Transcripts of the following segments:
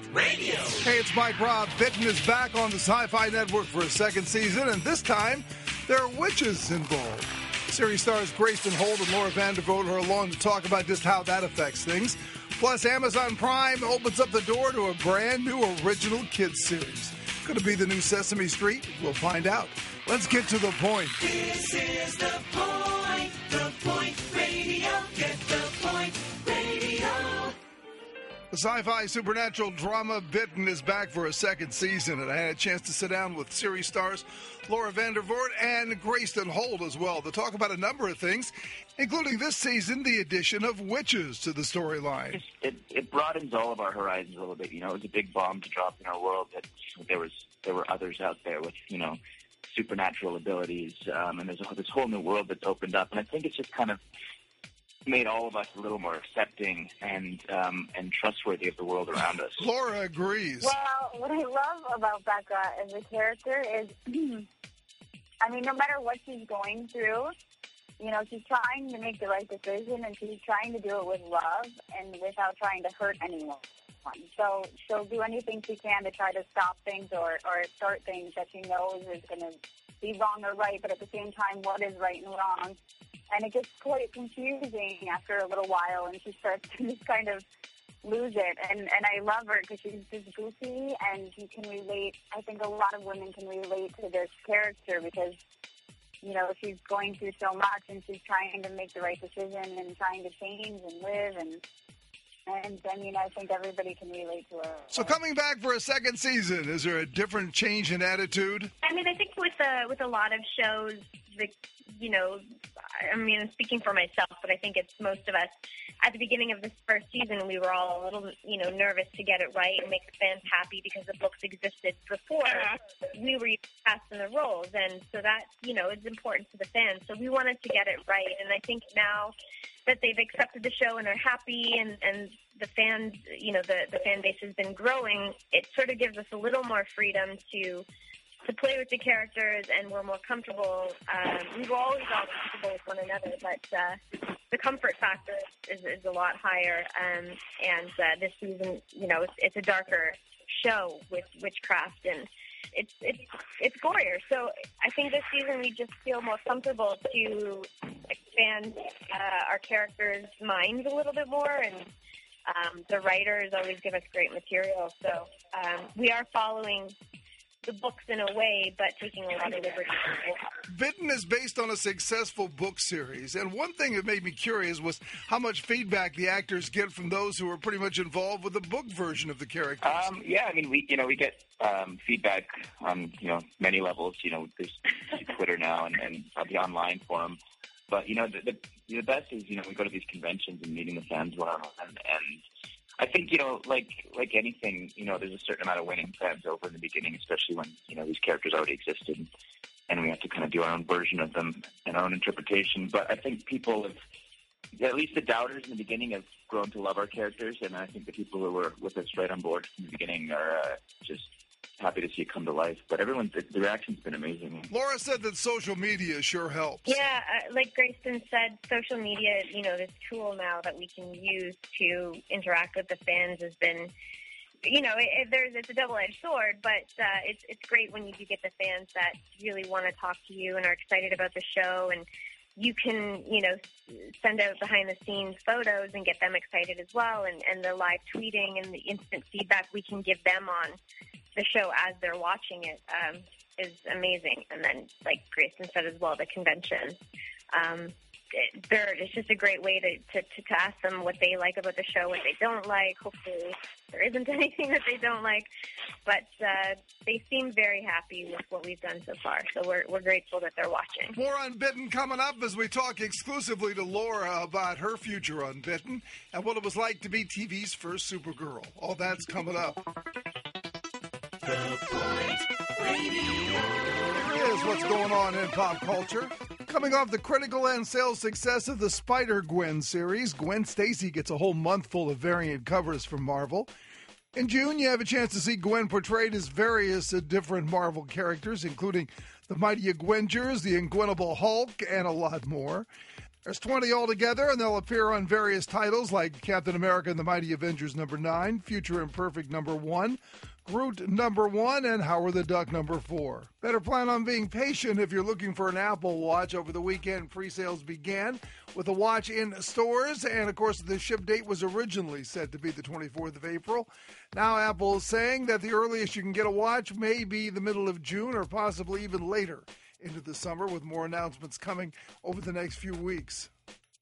Radio. Hey, it's Mike Robb. Bitten is back on the Sci-Fi Network for a second season, and this time there are witches involved. Series stars Grayston Holt and Laura Vandervoort are along to talk about just how that affects things. Plus, Amazon Prime opens up the door to a brand new original kids series. Could it be the new Sesame Street? We'll find out. Let's get to the point. This is The Point. The Point Radio. Get the point radio. The sci-fi supernatural drama Bitten is back for a second season, and I had a chance to sit down with series stars Laura Vandervoort and Grayston Holt as well to talk about a number of things, including this season, the addition of witches to the storyline. It broadens all of our horizons a little bit. You know, it was a big bomb to drop in our world that there were others out there with, you know, supernatural abilities, and there's this whole new world that's opened up, and I think it's just kind of made all of us a little more accepting and trustworthy of the world around us. Laura agrees. Well, what I love about Becca as a character is, I mean, no matter what she's going through, you know, she's trying to make the right decision, and she's trying to do it with love and without trying to hurt anyone. So she'll do anything she can to try to stop things or start things that she knows is going to be wrong or right, but at the same time, what is right and wrong. And it gets quite confusing after a little while, and she starts to just kind of lose it. And I love her because she's just goofy, and you can relate. I think a lot of women can relate to this character because, you know, she's going through so much, and she's trying to make the right decision and trying to change and live. And I mean, I think everybody can relate to her. So coming back for a second season, is there a different change in attitude? I mean, I think with a lot of shows, you know, I mean, I'm speaking for myself, but I think it's most of us. At the beginning of this first season, we were all a little, you know, nervous to get it right and make the fans happy because the books existed before we were cast in the roles. And so that, you know, is important to the fans. So we wanted to get it right. And I think now that they've accepted the show and are happy and the fans, you know, the fan base has been growing, it sort of gives us a little more freedom to play with the characters, and we're more comfortable. We were always all comfortable with one another, but the comfort factor is a lot higher. And this season, you know, it's a darker show with witchcraft, and it's gorier. So I think this season we just feel more comfortable to expand our characters' minds a little bit more, and the writers always give us great material. So we are following the books in a way, but taking a lot of liberties. Bitten is based on a successful book series, and one thing that made me curious was how much feedback the actors get from those who are pretty much involved with the book version of the characters. Yeah, I mean, we get feedback on, you know, many levels. You know, there's Twitter now and the online forum. But, you know, the best is, you know, we go to these conventions and meeting the fans one-on-one, and I think, you know, like anything, you know, there's a certain amount of winning fans over in the beginning, especially when, you know, these characters already existed, and we have to kind of do our own version of them and our own interpretation. But I think people have, at least the doubters in the beginning, have grown to love our characters, and I think the people who were with us right on board from the beginning are just happy to see it come to life. But the reaction's been amazing. Laura said that social media sure helps. Yeah, like Grayston said, social media, you know, this tool now that we can use to interact with the fans has been, you know, it's a double-edged sword, but it's great when you do get the fans that really want to talk to you and are excited about the show, and you can, you know, send out behind-the-scenes photos and get them excited as well, and the live tweeting and the instant feedback we can give them on the show as they're watching it is amazing. And then, like Grayston said as well, the convention. It's just a great way to ask them what they like about the show, what they don't like. Hopefully there isn't anything that they don't like. But they seem very happy with what we've done so far. So we're grateful that they're watching. More Unbitten coming up as we talk exclusively to Laura about her future Unbitten and what it was like to be TV's first Supergirl. All that's coming up. Here is what's going on in pop culture. Coming off the critical and sales success of the Spider-Gwen series, Gwen Stacy gets a whole month full of variant covers from Marvel. In June, you have a chance to see Gwen portrayed as various different Marvel characters, including the Mighty Avengers, the Ingwennable Hulk, and a lot more. There's 20 altogether, and they'll appear on various titles like Captain America and the Mighty Avengers #9, Future Imperfect #1, Groot #1, and Howard the Duck #4. Better plan on being patient if you're looking for an Apple Watch. Over the weekend, pre-sales began with the watch in stores, and of course the ship date was originally set to be the 24th of April. Now Apple is saying that the earliest you can get a watch may be the middle of June or possibly even later into the summer, with more announcements coming over the next few weeks.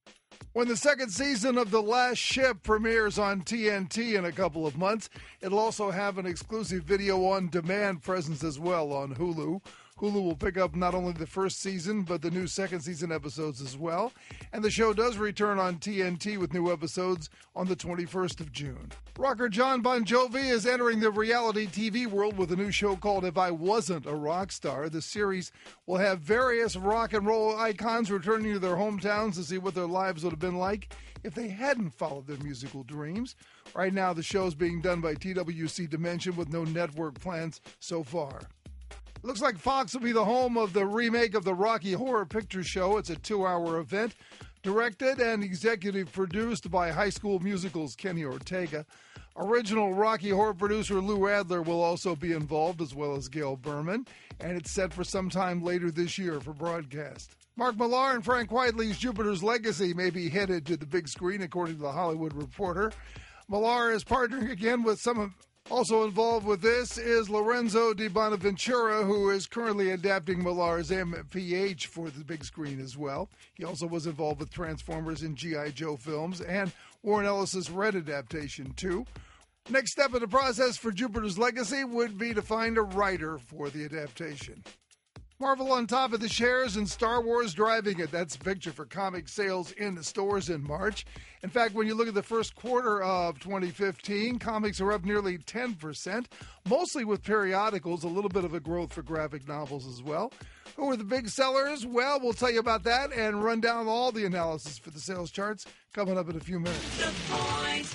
When the second season of The Last Ship premieres on TNT in a couple of months, it'll also have an exclusive video-on-demand presence as well on Hulu. Hulu will pick up not only the first season, but the new second season episodes as well. And the show does return on TNT with new episodes on the 21st of June. Rocker John Bon Jovi is entering the reality TV world with a new show called If I Wasn't a Rock Star. The series will have various rock and roll icons returning to their hometowns to see what their lives would have been like if they hadn't followed their musical dreams. Right now, the show is being done by TWC Dimension with no network plans so far. Looks like Fox will be the home of the remake of the Rocky Horror Picture Show. It's a 2-hour event, directed and executive produced by High School Musical's Kenny Ortega. Original Rocky Horror producer Lou Adler will also be involved, as well as Gail Berman, and it's set for some time later this year for broadcast. Mark Millar and Frank Whiteley's Jupiter's Legacy may be headed to the big screen, according to The Hollywood Reporter. Millar is partnering again with some of... Also involved with this is Lorenzo Di Bonaventura, who is currently adapting Millar's MPH for the big screen as well. He also was involved with Transformers and G.I. Joe films and Warren Ellis's Red adaptation, too. Next step in the process for Jupiter's Legacy would be to find a writer for the adaptation. Marvel on top of the shares and Star Wars driving it. That's a picture for comic sales in the stores in March. In fact, when you look at the first quarter of 2015, comics are up nearly 10%, mostly with periodicals, a little bit of a growth for graphic novels as well. Who are the big sellers? Well, we'll tell you about that and run down all the analysis for the sales charts coming up in a few minutes. The point.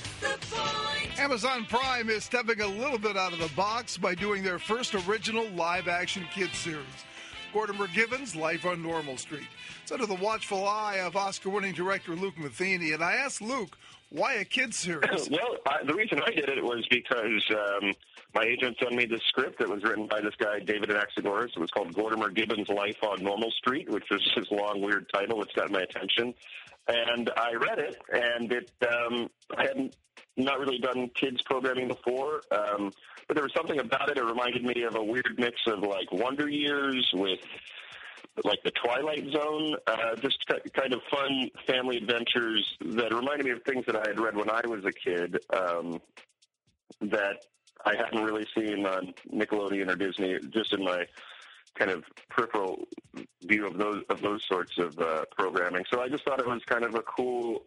Amazon Prime is stepping a little bit out of the box by doing their first original live-action kids series. Gordon McGivens' Life on Normal Street. It's under the watchful eye of Oscar-winning director Luke Matheny, and I asked Luke, why a kids series? Well, the reason I did it was because my agent sent me this script that was written by this guy, David Anaxagoras. It was called Gordon McGivens' Life on Normal Street, which was his long, weird title, which got my attention. And I read it, and I hadn't not really done kids programming before, but there was something about it. It reminded me of a weird mix of like Wonder Years with like the Twilight Zone, just kind of fun family adventures that reminded me of things that I had read when I was a kid that I hadn't really seen on Nickelodeon or Disney, just in my kind of peripheral view of those sorts of programming. So I just thought it was kind of a cool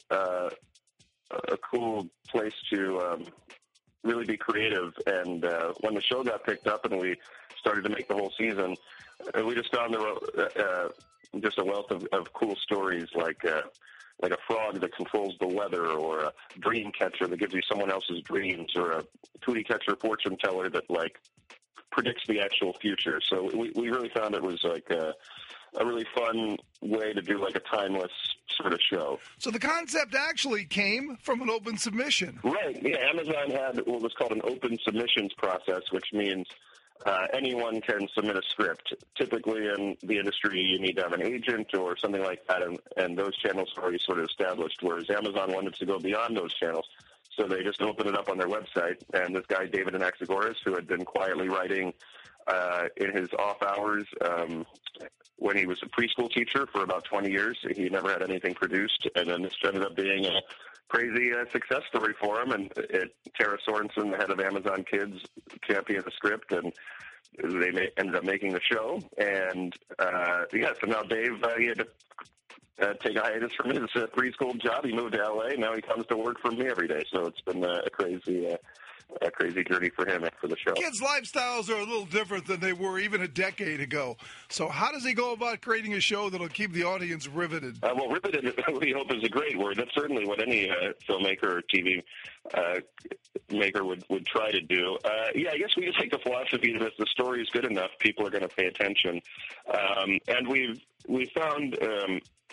place to really be creative. And when the show got picked up and we started to make the whole season, we just found just a wealth of cool stories, like a frog that controls the weather, or a dream catcher that gives you someone else's dreams, or a tootie catcher fortune teller that like predicts the actual future. So we really found it was like a really fun way to do like a timeless sort of show. So the concept actually came from an open submission. Right. Yeah, Amazon had what was called an open submissions process, which means anyone can submit a script. Typically in the industry, you need to have an agent or something like that, and those channels are already sort of established, whereas Amazon wanted to go beyond those channels. So they just opened it up on their website, and this guy, David Anaxagoras, who had been quietly writing in his off hours when he was a preschool teacher for about 20 years, he never had anything produced, and then this ended up being a crazy success story for him, and Tara Sorensen, the head of Amazon Kids, championed the script, and they ended up making the show. And so now Dave, he had to take a hiatus from his preschool job. He moved to L.A. Now he comes to work for me every day. So it's been a crazy journey for him after the show. Kids' lifestyles are a little different than they were even a decade ago. So how does he go about creating a show that'll keep the audience riveted? Well, riveted, we hope, is a great word. That's certainly what any filmmaker or TV maker would try to do. I guess we just take the philosophy that if the story is good enough, people are going to pay attention. And we've found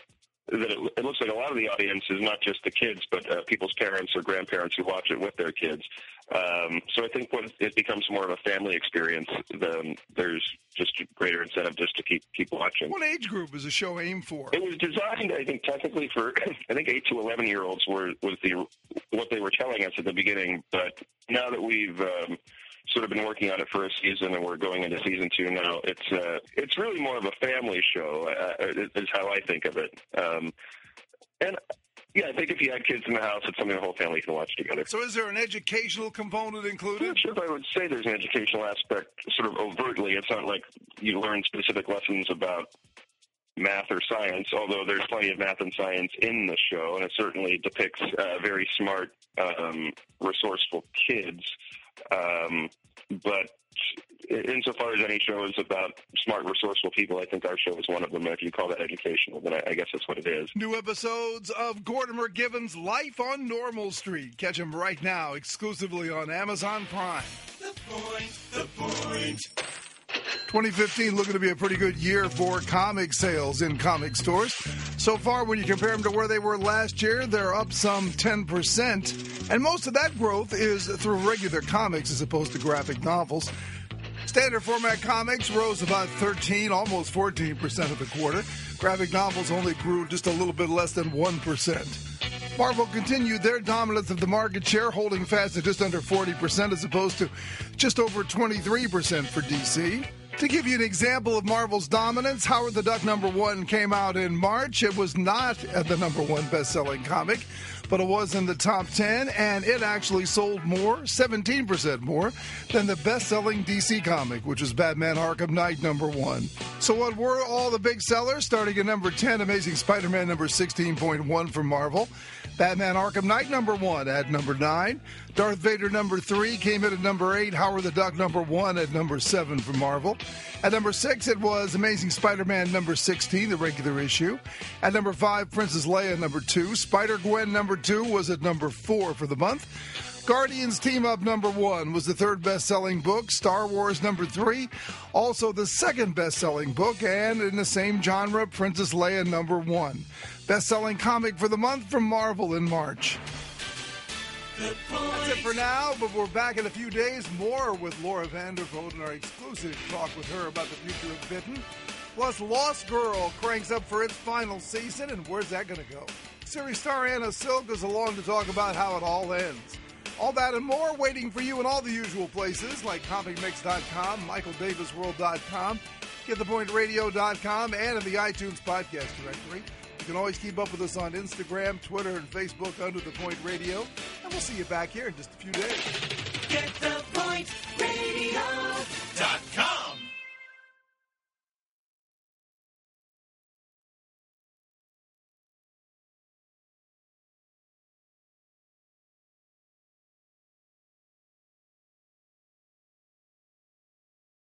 that it looks like a lot of the audience is not just the kids, but people's parents or grandparents who watch it with their kids. So I think when it becomes more of a family experience, then there's just a greater incentive just to keep watching. What age group is the show aimed for? It was designed, I think, technically for, I think 8 to 11-year-olds was what they were telling us at the beginning. But now that we've sort of been working on it for a season and we're going into season 2 now, it's really more of a family show, is how I think of it. And yeah, I think if you had kids in the house, it's something the whole family can watch together. So is there an educational component included? I'm not sure if I would say there's an educational aspect sort of overtly. It's not like you learn specific lessons about math or science, although there's plenty of math and science in the show, and it certainly depicts very smart, resourceful kids. But insofar as any show is about smart, resourceful people, I think our show is one of them. And if you call that educational, then I guess that's what it is. New episodes of Gordon McGivens' Life on Normal Street. Catch them right now, exclusively on Amazon Prime. The point. 2015 looking to be a pretty good year for comic sales in comic stores. So far, when you compare them to where they were last year, they're up some 10%. And most of that growth is through regular comics as opposed to graphic novels. Standard format comics rose about 13, almost 14% of the quarter. Graphic novels only grew just a little bit less than 1%. Marvel continued their dominance of the market share, holding fast at just under 40% as opposed to just over 23% for DC. To give you an example of Marvel's dominance, Howard the Duck #1 came out in March. It was not the #1 best-selling comic, but it was in the top 10, and it actually sold more, 17% more, than the best-selling DC comic, which was Batman Arkham Knight #1. So what were all the big sellers? Starting at number 10, Amazing Spider-Man number 16.1 from Marvel. Batman Arkham Knight #1 at number 9. Darth Vader number 3 came in at number 8. Howard the Duck #1 at number 7 from Marvel. At number 6, it was Amazing Spider-Man number 16, the regular issue. At number 5, Princess Leia number 2. Spider-Gwen number 2 was at number 4 for the month. Guardians Team Up #1 was the third best-selling book. Star Wars number 3, also the second best-selling book. And in the same genre, Princess Leia #1. Best-selling comic for the month from Marvel in March. That's it for now, but we're back in a few days. More with Laura Vandervoort and our exclusive talk with her about the future of Bitten. Plus, Lost Girl cranks up for its final season, and where's that going to go? Series star Anna Silk is along to talk about how it all ends. All that and more waiting for you in all the usual places like ComicMix.com, MichaelDavisWorld.com, GetThePointRadio.com, and in the iTunes podcast directory. You can always keep up with us on Instagram, Twitter, and Facebook under The Point Radio. And we'll see you back here in just a few days. Get the